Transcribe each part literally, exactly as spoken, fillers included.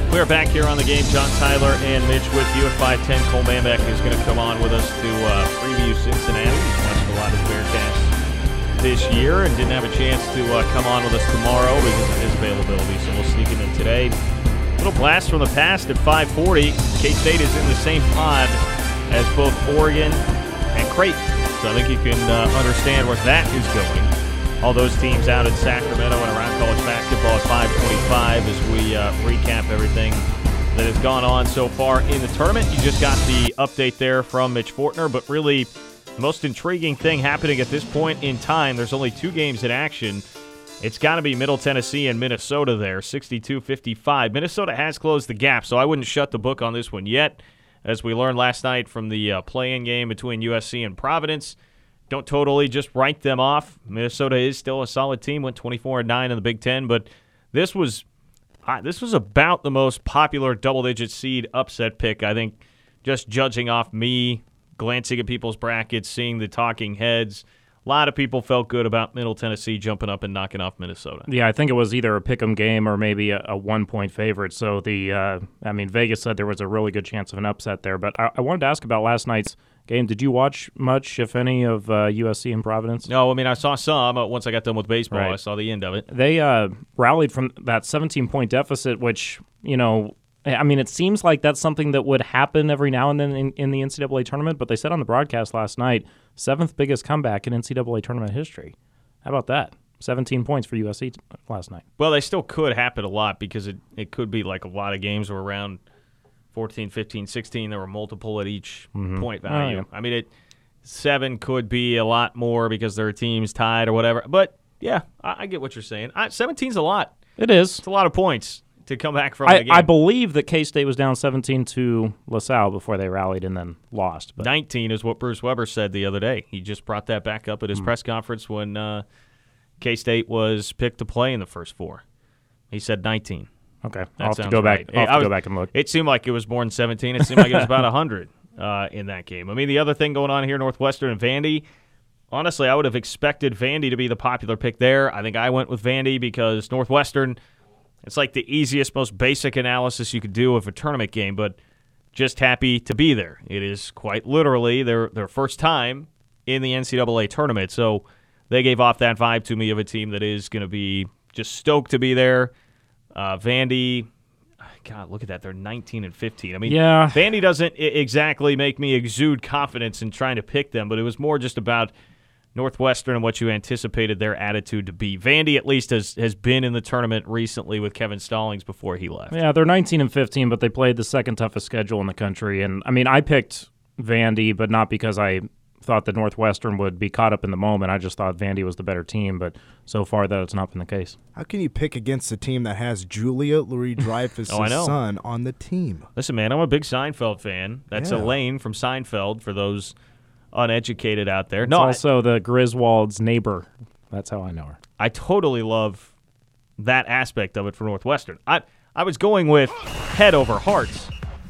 We're back here on the game. John Tyler and Mitch with you at five ten. Cole Manbeck is going to come on with us to uh, preview Cincinnati. He's watched a lot of Bearcats this year and didn't have a chance to uh, come on with us tomorrow because of his availability, so we'll sneak him in today. Little blast from the past at five forty. K-State is in the same pod as both Oregon and Creighton, so I think you can uh, understand where that is going. All those teams out in Sacramento and around college basketball at five twenty-five as we uh, recap everything that has gone on so far in the tournament. You just got the update there from Mitch Fortner, but really the most intriguing thing happening at this point in time, there's only two games in action. It's got to be Middle Tennessee and Minnesota there, sixty-two fifty-five. Minnesota has closed the gap, so I wouldn't shut the book on this one yet. As we learned last night from the uh, play-in game between U S C and Providence, don't totally just write them off. Minnesota is still a solid team, went twenty-four and nine in the Big Ten, but this was uh, this was about the most popular double-digit seed upset pick, I think, just judging off me, glancing at people's brackets, seeing the talking heads. A lot of people felt good about Middle Tennessee jumping up and knocking off Minnesota. Yeah, I think it was either a pick'em game or maybe a, a one-point favorite. So the, uh, I mean, Vegas said there was a really good chance of an upset there. But I, I wanted to ask about last night's game. Did you watch much, if any, of uh, U S C and Providence? No, I mean, I saw some. Uh, once I got done with baseball, right. I saw the end of it. They uh, rallied from that seventeen-point deficit, which, you know, I mean, it seems like that's something that would happen every now and then in, in the N C double A tournament, but they said on the broadcast last night, seventh biggest comeback in N C double A tournament history. How about that? seventeen points for U S C t- last night. Well, they still could happen a lot because it, it could be like a lot of games were around fourteen, fifteen, sixteen. There were multiple at each mm-hmm. point value. Oh, yeah. I mean, it seven could be a lot more because there are teams tied or whatever. But, yeah, I, I get what you're saying. I, seventeen's a lot. It is. It's a lot of points to come back from I, the game. I believe that K-State was down seventeen to LaSalle before they rallied and then lost. But. nineteen is what Bruce Weber said the other day. He just brought that back up at his mm. press conference when uh, K-State was picked to play in the first four. He said nineteen. Okay, that I'll have to sounds go back. right. I'll have to was, go back and look. It seemed like it was more than seventeen. It seemed like it was about one hundred uh, in that game. I mean, the other thing going on here, Northwestern and Vandy, honestly, I would have expected Vandy to be the popular pick there. I think I went with Vandy because Northwestern, it's like the easiest, most basic analysis you could do of a tournament game, but just happy to be there. It is quite literally their their first time in the N C double A tournament, so they gave off that vibe to me of a team that is going to be just stoked to be there. Uh, Vandy, God, look at that. They're nineteen and fifteen. I mean, yeah. Vandy doesn't I- exactly make me exude confidence in trying to pick them, but it was more just about Northwestern and what you anticipated their attitude to be. Vandy, at least, has, has been in the tournament recently with Kevin Stallings before he left. Yeah, they're nineteen and fifteen, but they played the second toughest schedule in the country. And, I mean, I picked Vandy, but not because I thought that Northwestern would be caught up in the moment. I just thought Vandy was the better team, but so far that it's not been the case. How can you pick against a team that has Julia Louis-Dreyfus' oh, son on the team? Listen, man, I'm a big Seinfeld fan. That's yeah. Elaine from Seinfeld for those uneducated out there. It's no, also I, the Griswold's neighbor. That's how I know her. I totally love that aspect of it for Northwestern. I I was going with head over hearts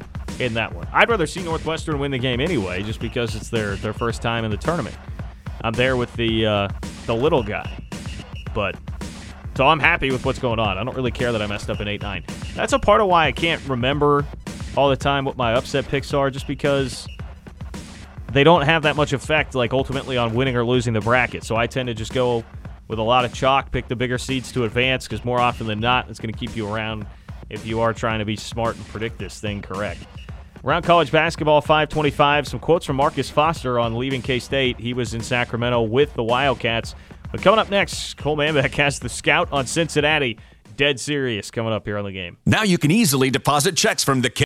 in that one. I'd rather see Northwestern win the game anyway, just because it's their, their first time in the tournament. I'm there with the uh, the little guy, but so I'm happy with what's going on. I don't really care that I messed up in eight nine. That's a part of why I can't remember all the time what my upset picks are, just because they don't have that much effect, like ultimately on winning or losing the bracket. So I tend to just go with a lot of chalk, pick the bigger seeds to advance, because more often than not, it's going to keep you around if you are trying to be smart and predict this thing correct. Around college basketball, five twenty-five, some quotes from Marcus Foster on leaving K-State. He was in Sacramento with the Wildcats. But coming up next, Cole Manbeck has the scout on Cincinnati. Dead serious coming up here on the game. Now you can easily deposit checks from the